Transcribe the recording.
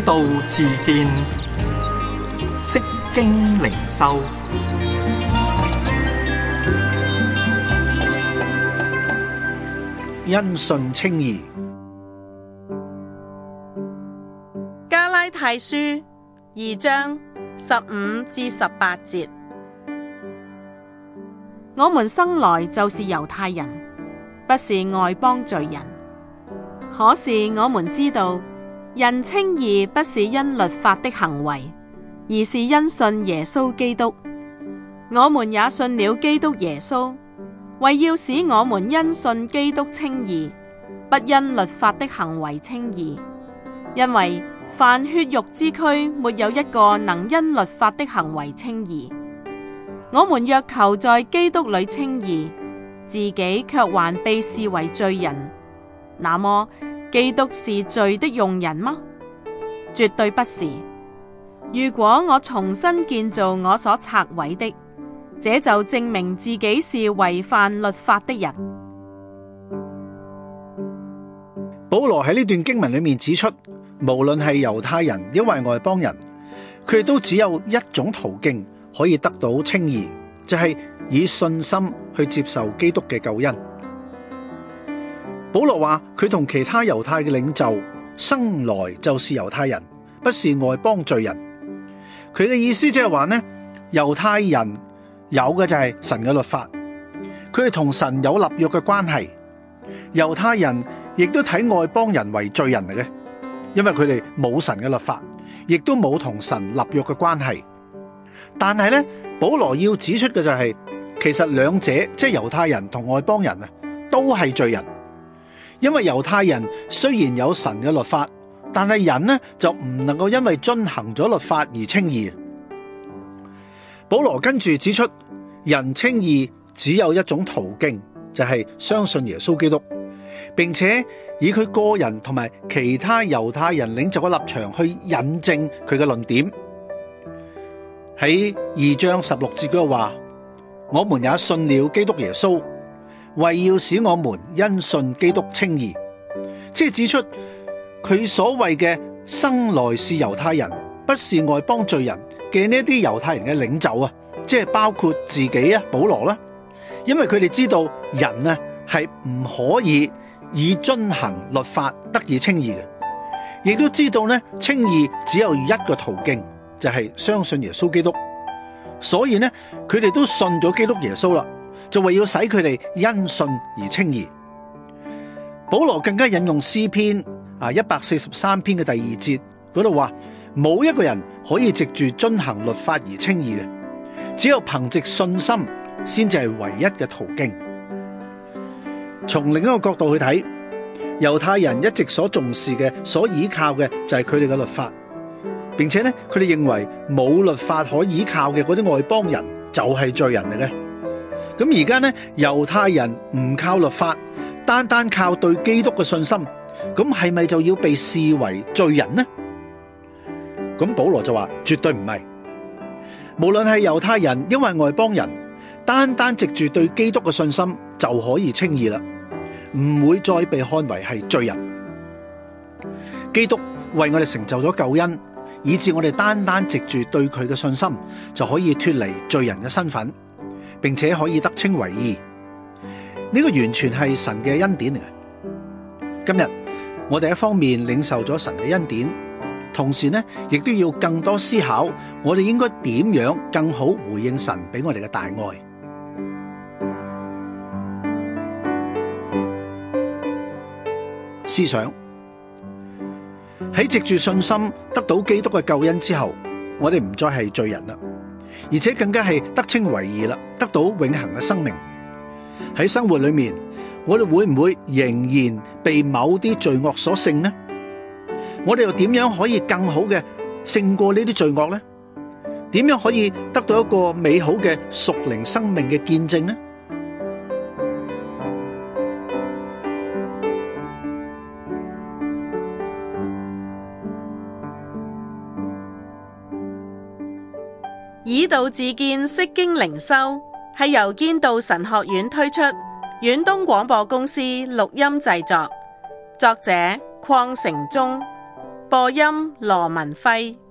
道自見，釋經靈修。 因信稱義。 加拉太書2章15至18節，我們生來就是猶太人，不是外邦罪人。可是我們知道，人稱義不是因律法的行為，而是因信耶穌基督。我們也信了基督耶穌，為要使我們因信基督稱義，不因律法的行為稱義。因為凡血肉之軀沒有一個能因律法的行為稱義。我們若求在基督裏稱義，自己卻還被視為罪人，那麼基督是罪的用人嗎？絕對不是。如果我重新建造我所拆毀的，這就證明自己是違反律法的人。 保羅喺呢段經文裏面指出，無論係猶太人抑或外邦人，佢哋都只有一種途徑可以得到稱義，就係以信心去接受基督嘅救恩。保羅話佢同其他猶太嘅領袖生來就是猶太人，不是外邦罪人。佢嘅意思即係話呢，猶太人有嘅就係神嘅律法，佢哋同神有立約嘅關係。猶太人亦都睇外邦人為罪人嚟嘅，因為佢哋冇神嘅律法，亦都冇同神立約嘅關係。但係呢，保羅要指出嘅就係，其實兩者即係猶太人同外邦人啊，都係罪人。因為猶太人雖然有神嘅律法，但係人呢就唔能夠因為遵行咗律法而稱義。保羅跟住指出，人稱義只有一種途徑，就係相信耶穌基督，並且以佢個人同埋其他猶太人領袖嘅立場去引證佢嘅論點。喺2章16節嗰度話，我們也信了基督耶穌，為要使我們因信基督稱義。即係指出佢所謂嘅生來是猶太人，不是外邦罪人嘅呢啲猶太人嘅領袖啊，即係包括自己啊，保羅啦，因為佢哋知道人啊係唔可以以遵行律法得以稱義嘅，亦都知道呢稱義只有一個途徑，就係相信耶穌基督。所以呢，佢哋都信咗基督耶穌啦，就為要使佢哋因信而稱義。保羅更加引用詩篇143篇嘅第2節嗰度話，冇一個人可以藉住遵行律法而稱義嘅，只有憑藉信心先至係唯一嘅途徑。從另一個角度去睇，猶太人一直所重視嘅、所依靠嘅就係佢哋嘅律法，並且呢，佢哋認為冇律法可依靠嘅嗰啲外邦人就係罪人嚟嘅。咁而家呢，猶太人唔靠律法，單單靠對基督嘅信心，咁係咪就要被視為罪人呢？咁保羅就話絕對唔係。無論係猶太人因為外邦人，單單藉住對基督嘅信心就可以稱義啦，唔會再被看為係罪人。基督為我哋成就咗救恩，以致我哋單單藉住對佢嘅信心就可以脫離罪人嘅身份，並且可以得稱為義。呢個完全係神嘅恩典嚟嘅。今日我哋一方面領受咗神嘅恩典，同時呢，亦都要更多思考我哋應該點樣更好回應神俾我哋嘅大愛。思想喺藉住信心得到基督嘅救恩之後，我哋唔再係罪人啦，而且更加係得稱為義啦，得到永恆嘅生命。喺生活裏面，我哋會唔會仍然被某啲罪惡所勝呢？我哋又點樣可以更好嘅勝過呢啲罪惡呢？點樣可以得到一個美好嘅屬靈生命嘅見證呢？ 以道自見，釋經靈修係由堅道神學院推出，遠東廣播公司錄音製作，作者鄺成忠， 播音羅文輝。